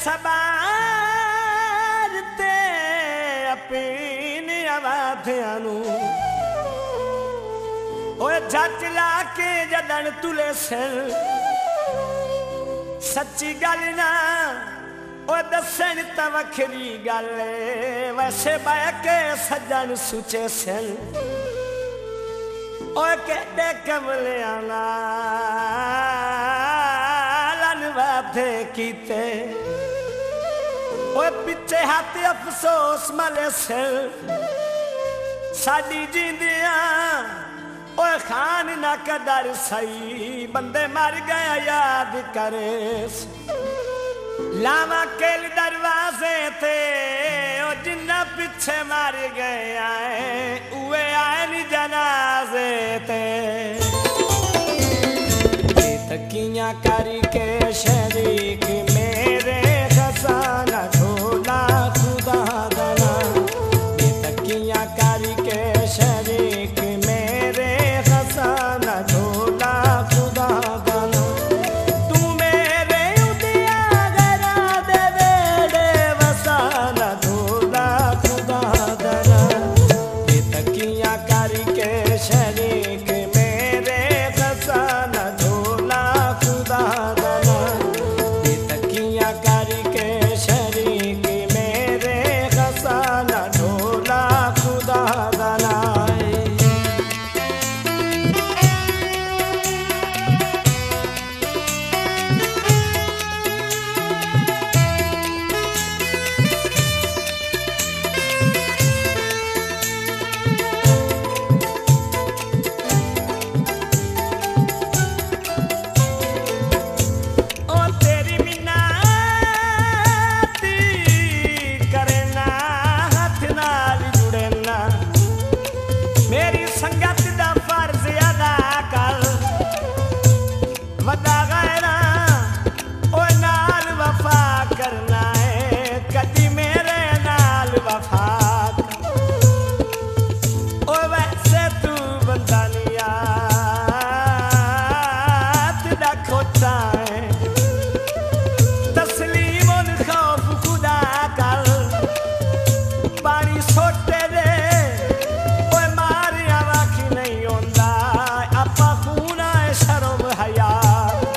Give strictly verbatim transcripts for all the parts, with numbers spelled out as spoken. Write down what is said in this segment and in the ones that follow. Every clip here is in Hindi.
सबार ते अपनी आवाज़ियां नू ओए जट ला के जदन तुले सिर सच्ची गल ना ओ दसन तां वखरी गल वैसे बह के सजन सुचे सिर ओए केडे कमलियां नाल वादे कीते ओए पिछे हाथ अफसोस मले सिर साडी जिंदियां ओए खान ना कदर सही बंदे मर गया याद करे लावा केल दरवाजे थे ओ जिन्ना पिछे मर गया उए आए नी जनाजे ते तकियां करके शरीक मेरे खजाना ढोला खुदा दना तकियां करके शरीक मेरे खजाना ढोला खुदा दना तू मेरे उदिया गरा दे बेड़े वसाना ढोला खुदा दना तकियां करके शरीक मेरे खजाना ढोला खुदा दना तकियां करके शरीक मेरे खजाना ढोला खुदा दना शर्म हया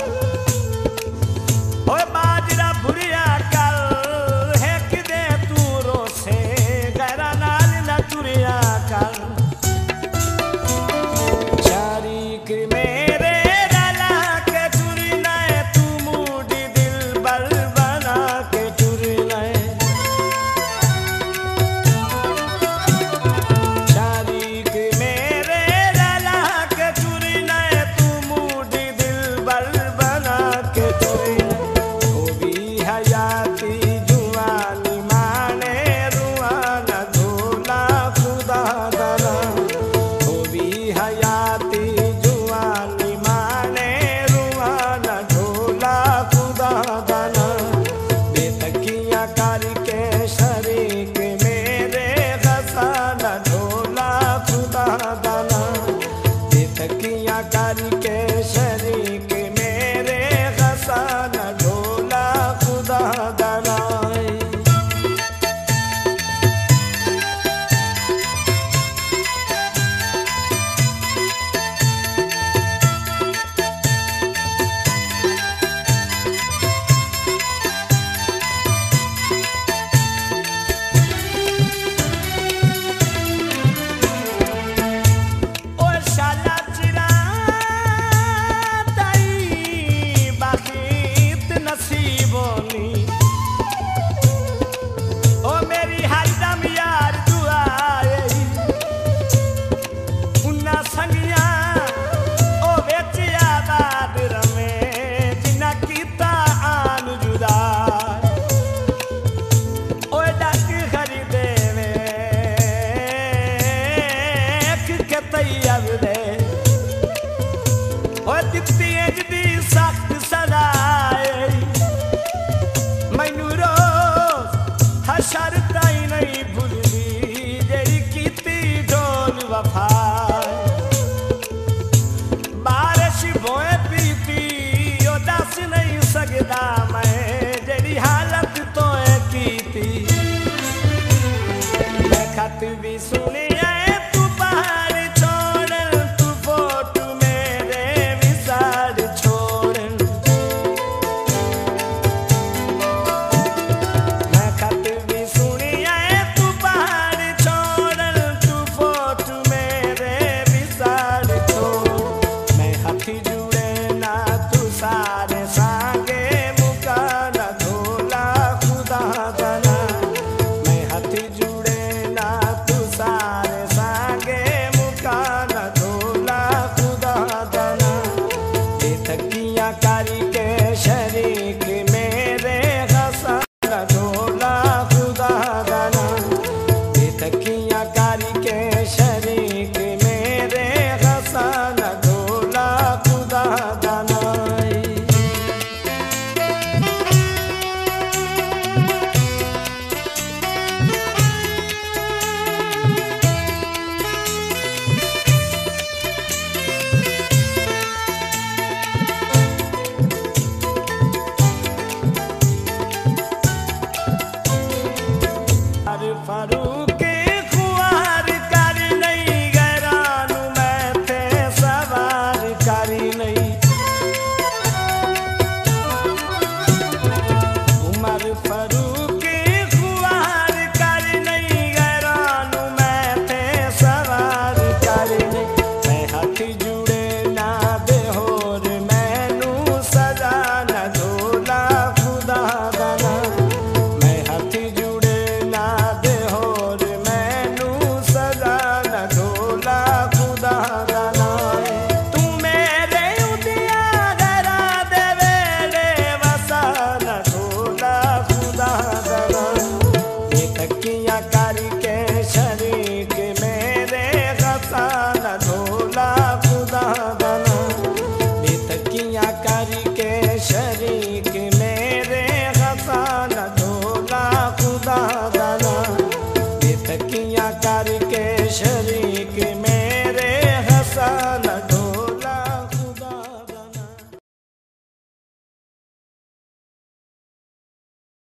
सारे सांगे मुका न धोला खुदा जना मैं हाथी जुड़े ना तू सारे सांगे मुका न धोला खुदा जना ये थकिया कारी